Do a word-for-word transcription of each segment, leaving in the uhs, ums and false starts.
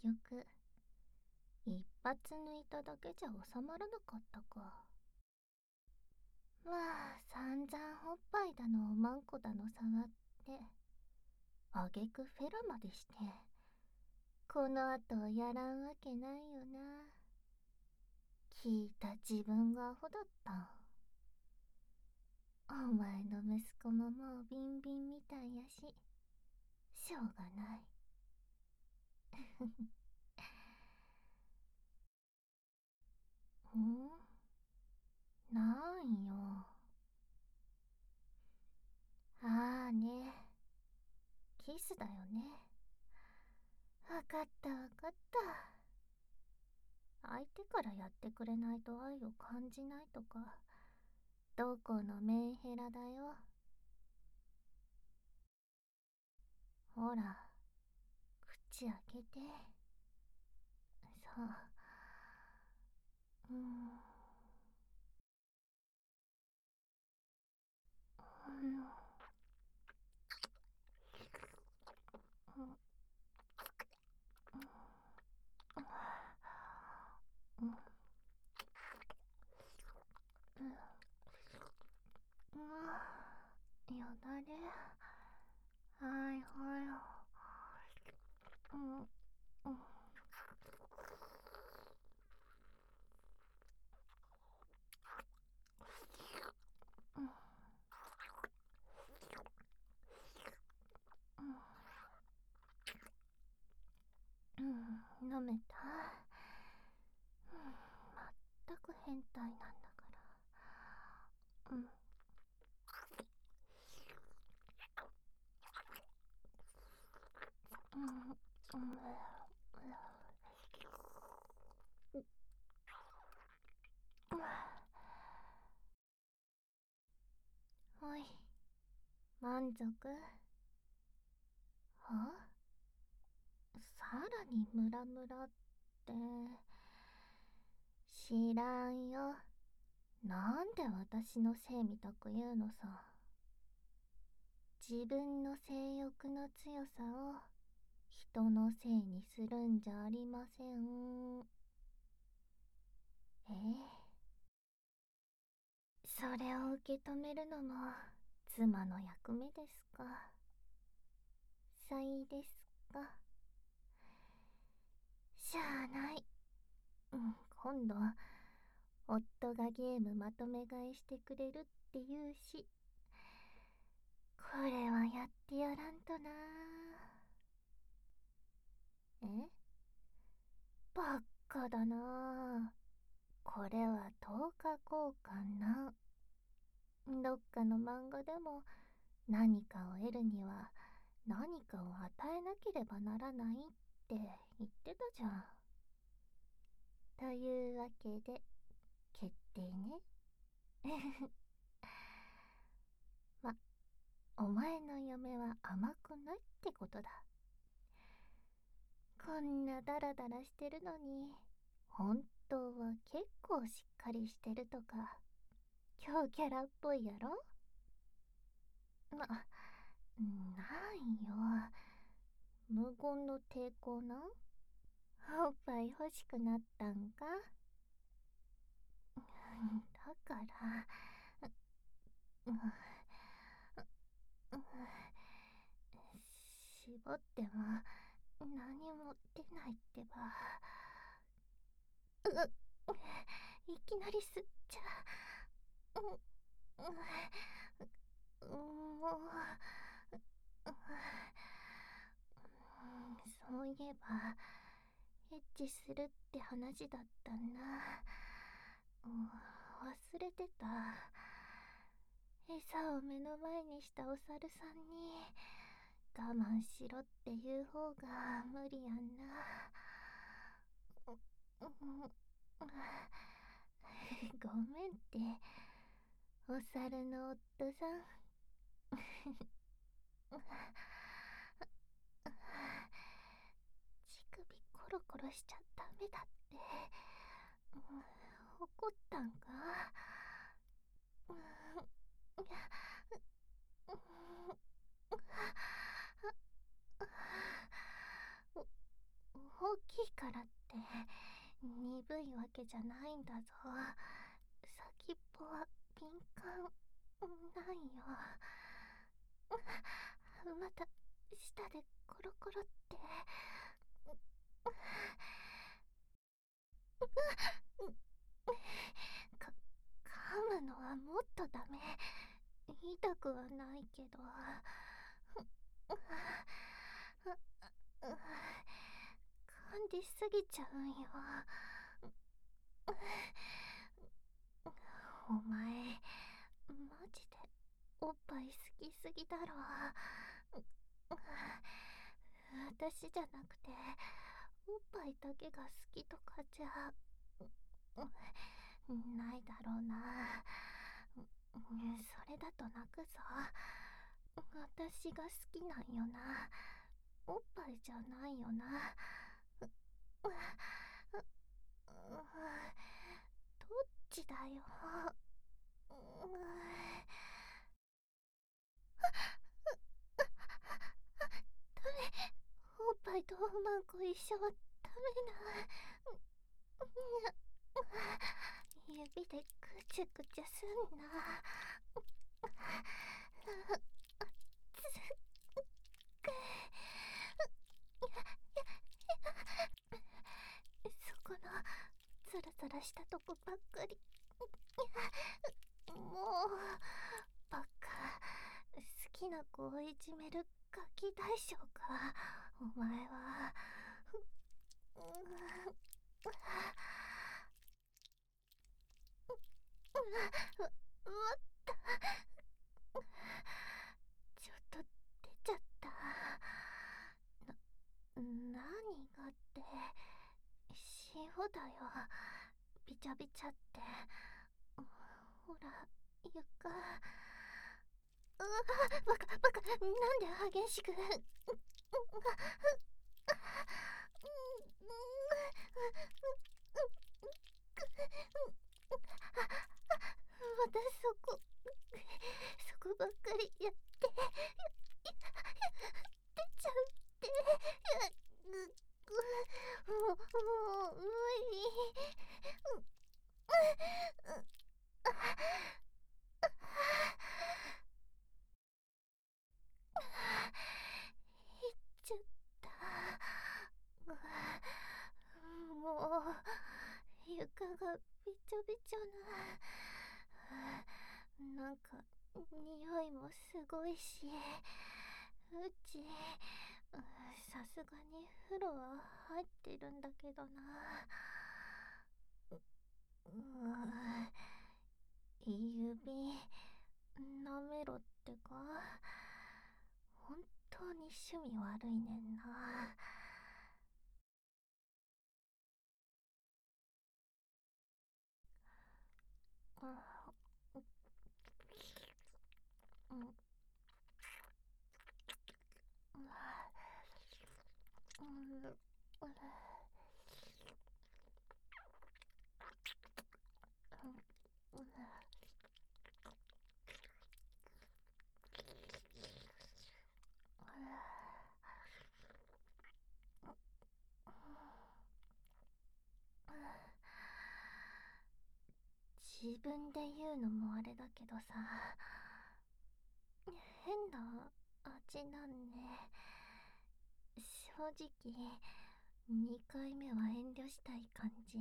局一発抜いただけじゃ収まらなかったか。まあ散々おっぱいだのおまんこだの触ってあげくフェラまでして、この後やらんわけないよな。聞いた自分がアホだった。お前の息子ももうビンビンみたいやし、しょうがない。んなんよ。ああね。キスだよね。わかったわかった。相手からやってくれないと愛を感じないとか、どこのメンヘラだよ。ほら、口開けて。さあ。うーん。うん。うん。うん。うん。よだれ。はいはい。うん。うん。うん。うん。飲めた。うん。まったく変態なんだから。うん。うん。うん。おい、満足？は？さらにムラムラって。知らんよ。なんで私のせいみたく言うのさ。自分の性欲の強さを人のせいにするんじゃありません。ええ。それを受け止めるのも妻の役目ですか。さいですか。しゃあない。うん、今度夫がゲームまとめ買いしてくれるって言うし、これはやってやらんとな。え、ばっかだな。これはとおか交換な。どっかの漫画でも何かを得るには何かを与えなければならないって言ってたじゃん。というわけで決定ね。ま、お前の嫁は甘くないってことだ。こんなダラダラしてるのに本当は結構しっかりしてるとか強キャラっぽいやろ。な、なんよ。無言の抵抗な。おっぱい欲しくなったんか。だから、うん、うん、絞っても何も出ないってば。ういきなり吸っちゃう。うん、うん、もう、うん、そういえばエッチするって話だったな。うん、忘れてた。餌を目の前にしたお猿さんに我慢しろっていう方が無理やんな。う、うん、ごめんって、お猿の夫さん。乳首コロコロしちゃダメだって。うん、怒ったんか。うん、お大きからって鈍いわけじゃないんだぞ。先っぽは敏感なんよ。また舌でコロコロってか噛むのはもっとダメ。痛くはないけど噛んですぎちゃうんよ。お前マジでおっぱい好きすぎだろ。私じゃなくておっぱいだけが好きとかじゃないだろうな。それだと泣くぞ。私が好きなんよな。おっぱいじゃないよな。どっちだよ。おっぱいとおまんこ一緒はダメな。指でぐちゃぐちゃすんな。そこのザラザラしたとこばっかり。もうバカ。好きな子をいじめるガキ大将かお前は。終わった。ちょっと出ちゃった。な、何がって塩だよ。びちゃびちゃって。ほら床。うわバカバカ。なんで激しくまたそこそこばっかりやって出ちゃうってもうもう無理。いっちゃった。もう床がびちょびちょな。なんか匂いもすごいし、うちさすがに風呂は入ってるんだけどな。う指なめろってか。本当に趣味悪いねんな。うん、うん、うん自分で言うのもあれだけどさ、変な味なんね。正直にかいめは遠慮したい感じ。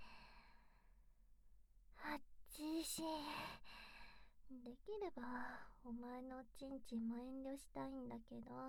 あっちいし、できればお前のちんちんも遠慮したいんだけど、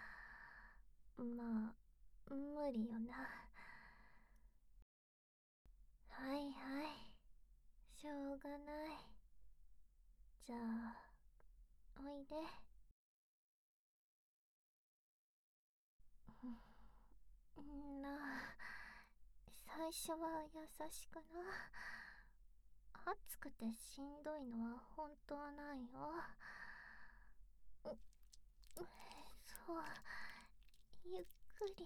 まあ無理よな。はいはい、しょうがない。じゃあおいで。んな、最初は優しくな。暑くてしんどいのは本当なんよ。そう、ゆっくり。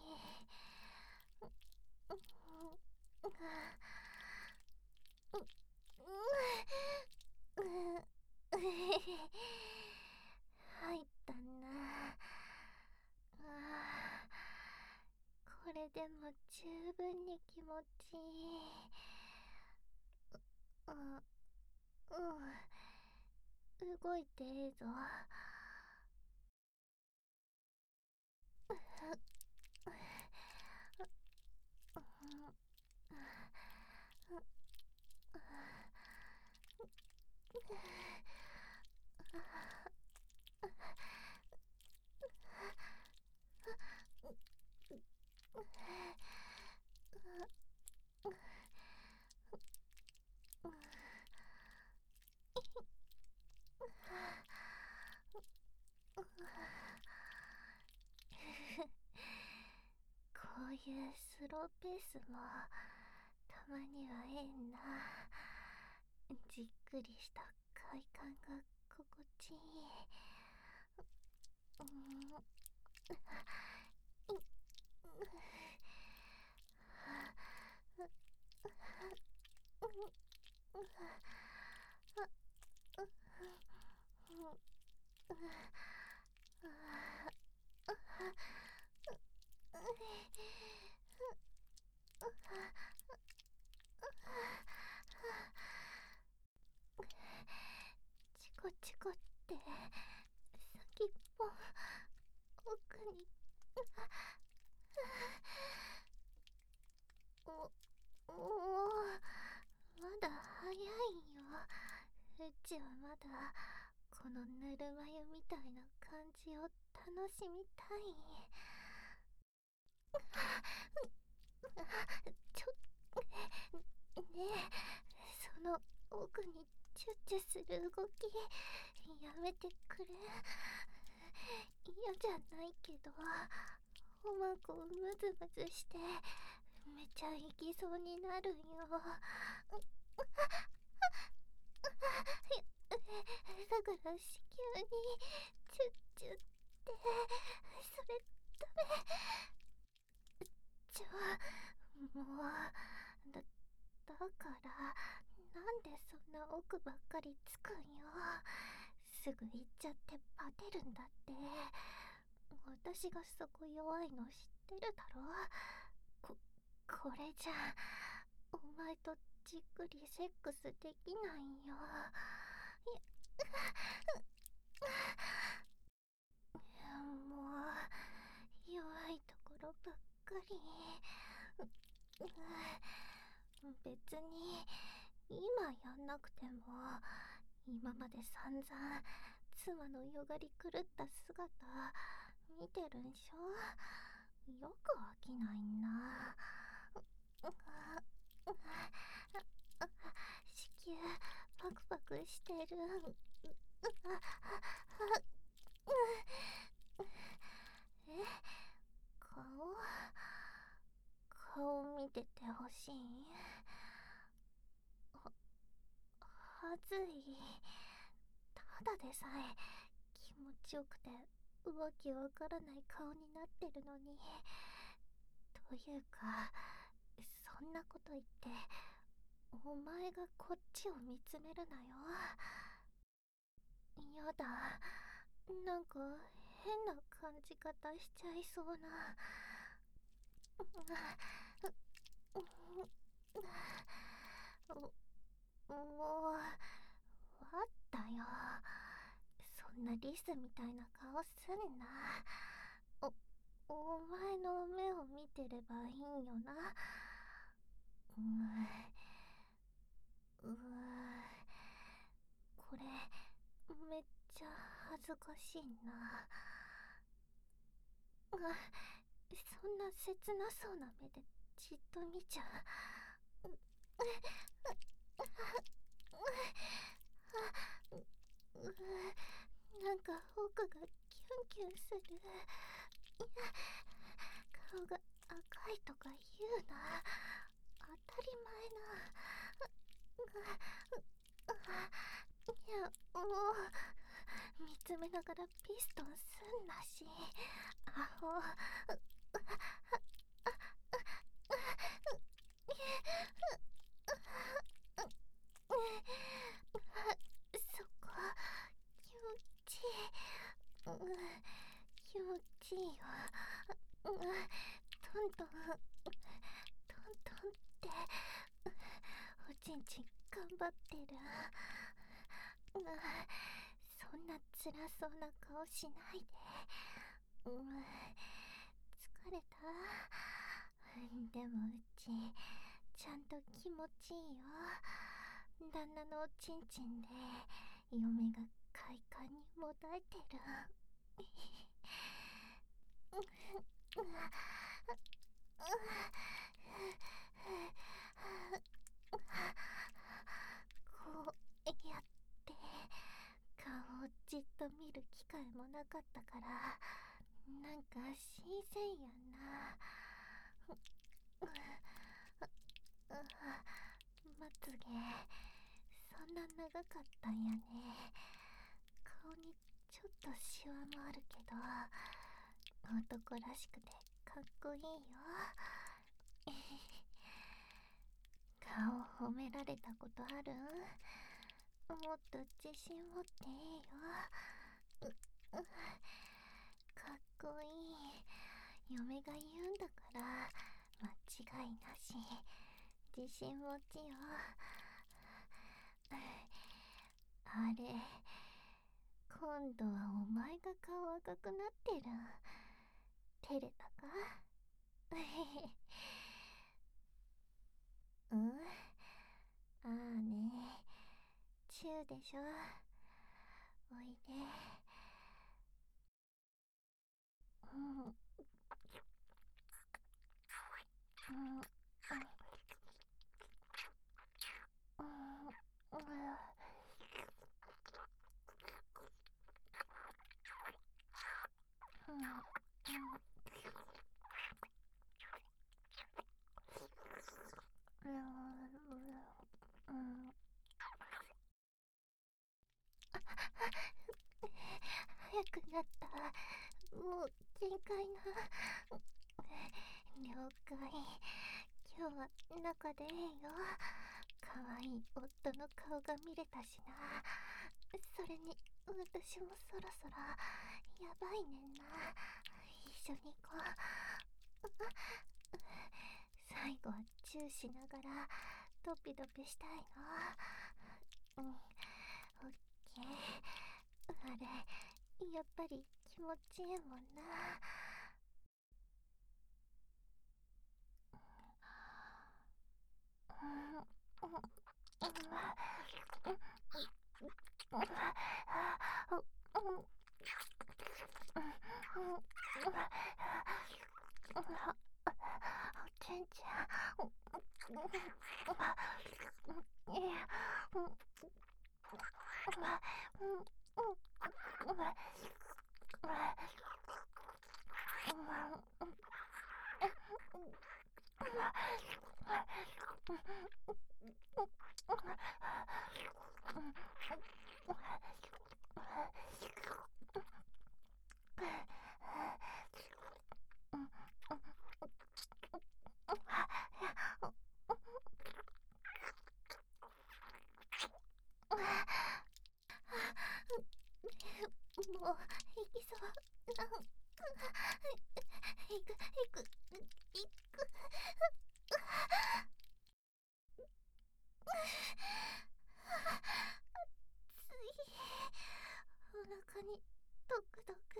入ったな。あ、これれでも十分に気持ちいい。あ、うん、動いてええぞ。こういうスローペースもたまにはええんな。じっくりした快感が心地いい。うん、チコチコって先っぽ奥におおまだ早いよ。うちはまだこのぬるま湯みたいな感じを楽しみたい。ちょねえ、その奥にチュッチュする動きやめてくれ。嫌じゃないけど、おまこムズムズしてめちゃいきそうになるんよ。だから子宮にチュッチュって、それダメ。ちょ、もう、だ、だからなんでそんな奥ばっかりつくんよ。すぐ行っちゃってバテるんだって。私がそこ弱いの知ってるだろ。こ、これじゃお前とじっくりセックスできないよ。もう弱いところばっかり。別に今やんなくても今まで散々妻のよがり狂った姿見てるんしょ。よく飽きないな。子宮パクパクしてる。え、顔顔見ててほしい。は、はずい。ただでさえ気持ちよくてわけわからない顔になってるのに。というか、そんなこと言ってお前がこっちを見つめるなよ。やだ、なんか変な感じ方しちゃいそうな。もう、わったよ。そんなリスみたいな顔すんな。お、お前の目を見てればいいんよな。うー、うー、これめっちゃ恥ずかしいな。あ、そんな切なそうな目でじっと見ちゃう。なんか奥がキュンキュンする。顔が赤いとか言うな。当たり前な。いや、もう見つめながらピストンすんなし、アホ。そこ気持ちいい。気持ちいいよ。どトントントンっておちんちん頑張ってる。うわ、そんな辛そうな顔しないで。うん、疲れた。でもうちちゃんと気持ちいいよ。旦那のおちんちんで嫁が快感にもだえてる。こうやって顔をじっと見る機会もなかったから、なんか新鮮やな。まつげそんな長かったんやね。顔にちょっとシワもあるけど男らしくてかっこいいよ。顔褒められたことある？もっと自信持っていいよ。ううかっこいい嫁が言うんだから間違いなし。自信持ちよ。あれ、今度はお前が顔赤くなってる。照れたか？うん、ああね、チューでしょ。おいで。うん、うん、うん、うん、うん、早くなった。もう限界な。了解。今日は中でええよ。かわいい夫の顔が見れたしな。それに私もそろそろやばいねんな。一緒に行こう。最後はチューしながらドピドピしたいの。うん、オッケー。あれ、やっぱり気持ちいいもんな。ちんちゃん。もう行きそう。行く行く行く。ついお腹にドクドク。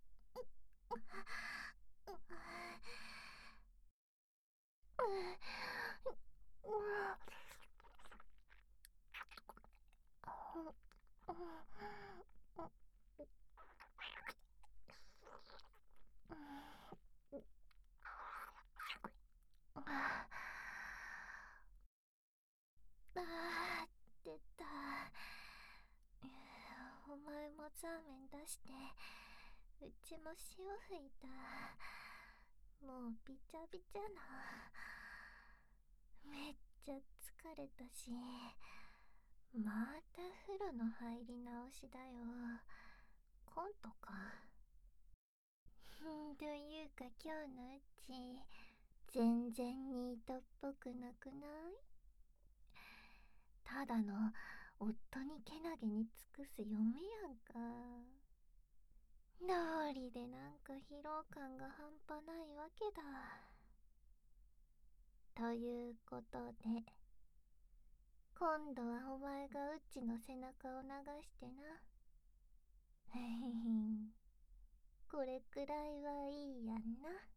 あー、出た。お前もザーメン出して。うちも潮吹いた。もうびちゃびちゃな。めっちゃ疲れたし、また風呂の入り直しだよ。コントか。というか今日のうち全然ニートっぽくなくない？ただの夫にけなげに尽くす嫁やんか。道理でなんか疲労感が半端ないわけだ。 ということで、今度はお前がうちの背中を流してな。へへへん。これくらいはいいやんな。